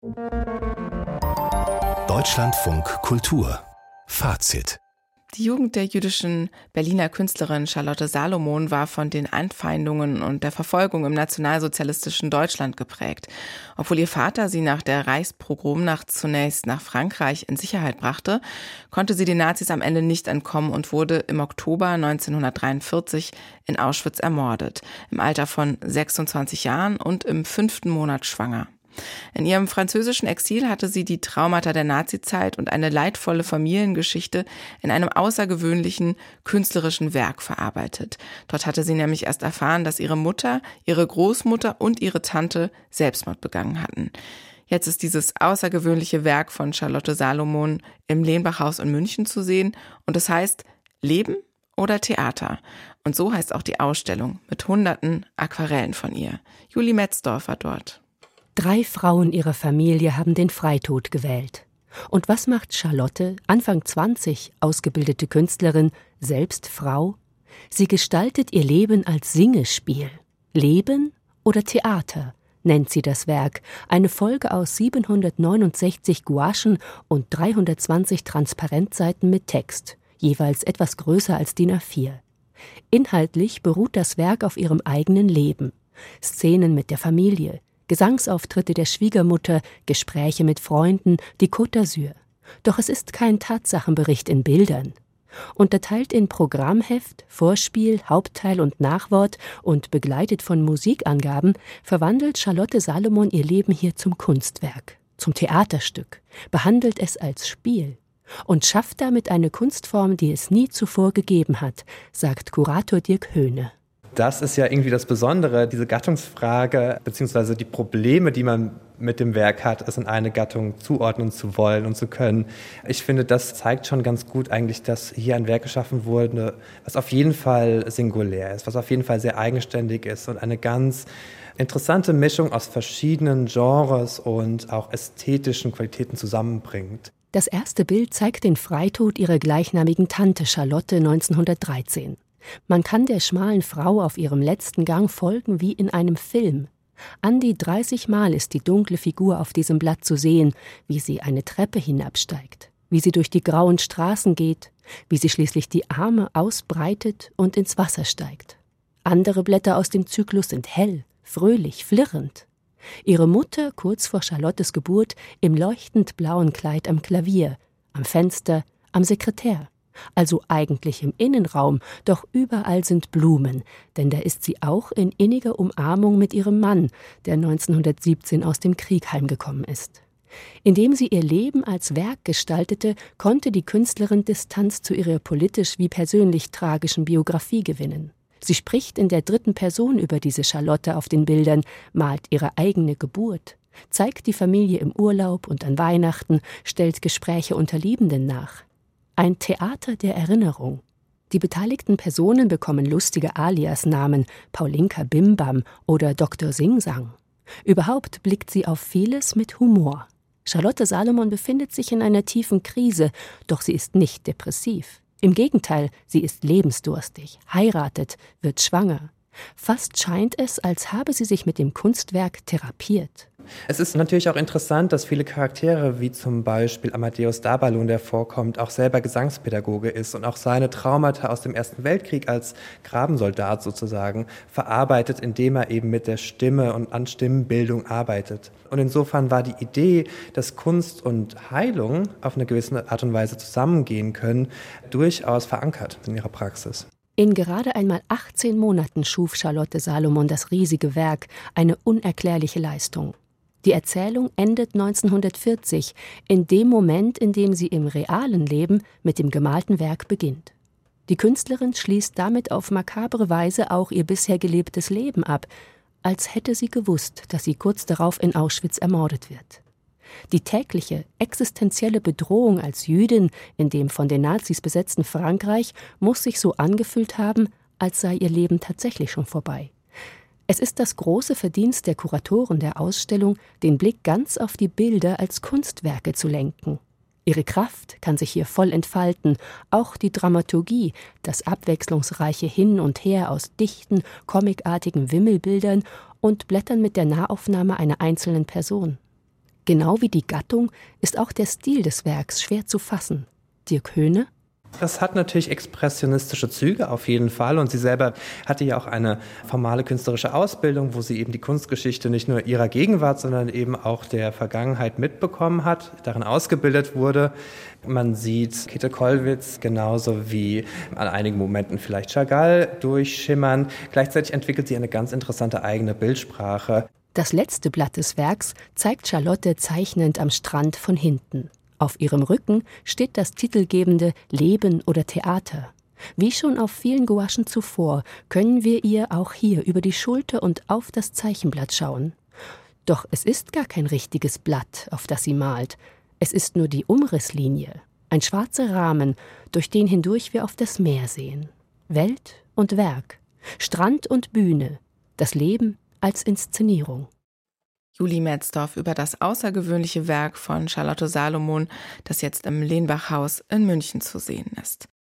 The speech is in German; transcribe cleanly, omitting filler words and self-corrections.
Deutschlandfunk Kultur Fazit. Die Jugend der jüdischen Berliner Künstlerin Charlotte Salomon war von den Anfeindungen und der Verfolgung im nationalsozialistischen Deutschland geprägt. Obwohl ihr Vater sie nach der Reichspogromnacht zunächst nach Frankreich in Sicherheit brachte, konnte sie den Nazis am Ende nicht entkommen und wurde im Oktober 1943 in Auschwitz ermordet, im Alter von 26 Jahren und im 5. Monat schwanger. In ihrem französischen Exil hatte sie die Traumata der Nazizeit und eine leidvolle Familiengeschichte in einem außergewöhnlichen künstlerischen Werk verarbeitet. Dort hatte sie nämlich erst erfahren, dass ihre Mutter, ihre Großmutter und ihre Tante Selbstmord begangen hatten. Jetzt ist dieses außergewöhnliche Werk von Charlotte Salomon im Lehnbachhaus in München zu sehen und es heißt Leben oder Theater. Und so heißt auch die Ausstellung mit hunderten Aquarellen von ihr. Julie Metzdorf war dort. 3 Frauen ihrer Familie haben den Freitod gewählt. Und was macht Charlotte, Anfang 20, ausgebildete Künstlerin, selbst Frau? Sie gestaltet ihr Leben als Singespiel. Leben oder Theater nennt sie das Werk, eine Folge aus 769 Gouachen und 320 Transparentseiten mit Text, jeweils etwas größer als DIN A4. Inhaltlich beruht das Werk auf ihrem eigenen Leben. Szenen mit der Familie, Gesangsauftritte der Schwiegermutter, Gespräche mit Freunden, die Côte d'Azur. Doch es ist kein Tatsachenbericht in Bildern. Unterteilt in Programmheft, Vorspiel, Hauptteil und Nachwort und begleitet von Musikangaben, verwandelt Charlotte Salomon ihr Leben hier zum Kunstwerk, zum Theaterstück, behandelt es als Spiel und schafft damit eine Kunstform, die es nie zuvor gegeben hat, sagt Kurator Dirk Höhne. Das ist ja irgendwie das Besondere, diese Gattungsfrage bzw. die Probleme, die man mit dem Werk hat, es in eine Gattung zuordnen zu wollen und zu können. Ich finde, das zeigt schon ganz gut eigentlich, dass hier ein Werk geschaffen wurde, was auf jeden Fall singulär ist, was auf jeden Fall sehr eigenständig ist und eine ganz interessante Mischung aus verschiedenen Genres und auch ästhetischen Qualitäten zusammenbringt. Das erste Bild zeigt den Freitod ihrer gleichnamigen Tante Charlotte 1913. Man kann der schmalen Frau auf ihrem letzten Gang folgen wie in einem Film. An die 30 Mal ist die dunkle Figur auf diesem Blatt zu sehen, wie sie eine Treppe hinabsteigt, wie sie durch die grauen Straßen geht, wie sie schließlich die Arme ausbreitet und ins Wasser steigt. Andere Blätter aus dem Zyklus sind hell, fröhlich, flirrend. Ihre Mutter, kurz vor Charlottes Geburt, im leuchtend blauen Kleid am Klavier, am Fenster, am Sekretär. Also eigentlich im Innenraum, doch überall sind Blumen, denn da ist sie auch in inniger Umarmung mit ihrem Mann, der 1917 aus dem Krieg heimgekommen ist. Indem sie ihr Leben als Werk gestaltete, konnte die Künstlerin Distanz zu ihrer politisch wie persönlich tragischen Biografie gewinnen. Sie spricht in der 3. Person über diese Charlotte auf den Bildern, malt ihre eigene Geburt, zeigt die Familie im Urlaub und an Weihnachten, stellt Gespräche unter Liebenden nach. Ein Theater der Erinnerung. Die beteiligten Personen bekommen lustige Alias-Namen, Paulinka Bimbam oder Dr. Singsang. Überhaupt blickt sie auf vieles mit Humor. Charlotte Salomon befindet sich in einer tiefen Krise, doch sie ist nicht depressiv. Im Gegenteil, sie ist lebensdurstig, heiratet, wird schwanger. Fast scheint es, als habe sie sich mit dem Kunstwerk therapiert. Es ist natürlich auch interessant, dass viele Charaktere, wie zum Beispiel Amadeus Dabalun, der vorkommt, auch selber Gesangspädagoge ist und auch seine Traumata aus dem Ersten Weltkrieg als Grabensoldat sozusagen verarbeitet, indem er eben mit der Stimme und an Stimmenbildung arbeitet. Und insofern war die Idee, dass Kunst und Heilung auf eine gewisse Art und Weise zusammengehen können, durchaus verankert in ihrer Praxis. In gerade einmal 18 Monaten schuf Charlotte Salomon das riesige Werk, eine unerklärliche Leistung. Die Erzählung endet 1940, in dem Moment, in dem sie im realen Leben mit dem gemalten Werk beginnt. Die Künstlerin schließt damit auf makabre Weise auch ihr bisher gelebtes Leben ab, als hätte sie gewusst, dass sie kurz darauf in Auschwitz ermordet wird. Die tägliche, existenzielle Bedrohung als Jüdin in dem von den Nazis besetzten Frankreich muss sich so angefühlt haben, als sei ihr Leben tatsächlich schon vorbei. Es ist das große Verdienst der Kuratoren der Ausstellung, den Blick ganz auf die Bilder als Kunstwerke zu lenken. Ihre Kraft kann sich hier voll entfalten, auch die Dramaturgie, das abwechslungsreiche Hin und Her aus dichten, comicartigen Wimmelbildern und Blättern mit der Nahaufnahme einer einzelnen Person. Genau wie die Gattung ist auch der Stil des Werks schwer zu fassen. Dirk Höhne: Das hat natürlich expressionistische Züge auf jeden Fall, und sie selber hatte ja auch eine formale künstlerische Ausbildung, wo sie eben die Kunstgeschichte nicht nur ihrer Gegenwart, sondern eben auch der Vergangenheit mitbekommen hat, darin ausgebildet wurde. Man sieht Käthe Kollwitz genauso wie an einigen Momenten vielleicht Chagall durchschimmern. Gleichzeitig entwickelt sie eine ganz interessante eigene Bildsprache. Das letzte Blatt des Werks zeigt Charlotte zeichnend am Strand von hinten. Auf ihrem Rücken steht das titelgebende Leben oder Theater. Wie schon auf vielen Gouachen zuvor, können wir ihr auch hier über die Schulter und auf das Zeichenblatt schauen. Doch es ist gar kein richtiges Blatt, auf das sie malt. Es ist nur die Umrisslinie, ein schwarzer Rahmen, durch den hindurch wir auf das Meer sehen. Welt und Werk, Strand und Bühne, das Leben als Inszenierung. Julie Metzdorf über das außergewöhnliche Werk von Charlotte Salomon, das jetzt im Lenbachhaus in München zu sehen ist.